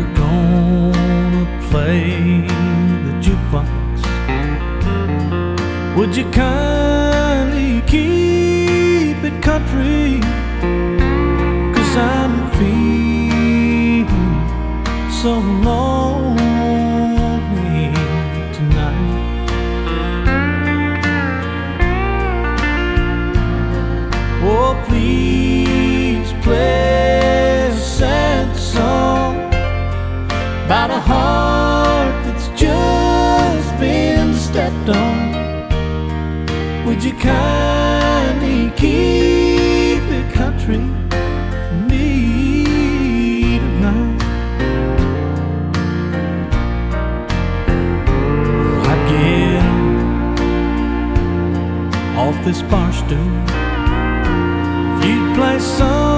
gonna play the jukebox, would you kindly keep it country? 'Cause I'm feeling so lonely tonight. Oh, please play a sad song about a heart that's just been stepped on. Would you kindly keep it country for me tonight? I'd get off this bar stool if you'd play some